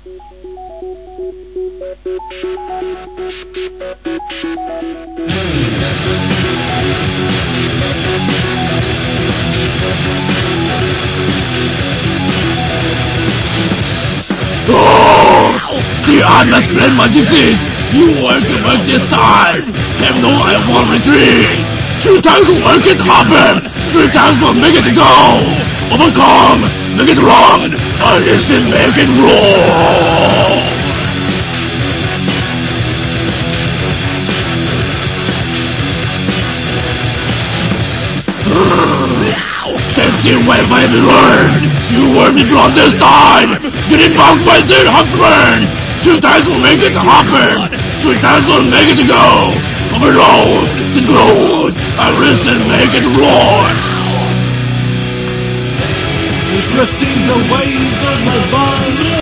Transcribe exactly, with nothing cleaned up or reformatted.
See, I must blend my disease. You work to work this time. Have no, I won't retreat. Two times will work it happen. Three times will make it go. Overcome, make it wrong. I listen, make it wrong. Since you went by the learned, you were me drunk this time. Getting drunk when they have learned. Two times will make it happen. Three times will make it go. Overload, it grows. I listen, make it roar. Trusting the ways of my body.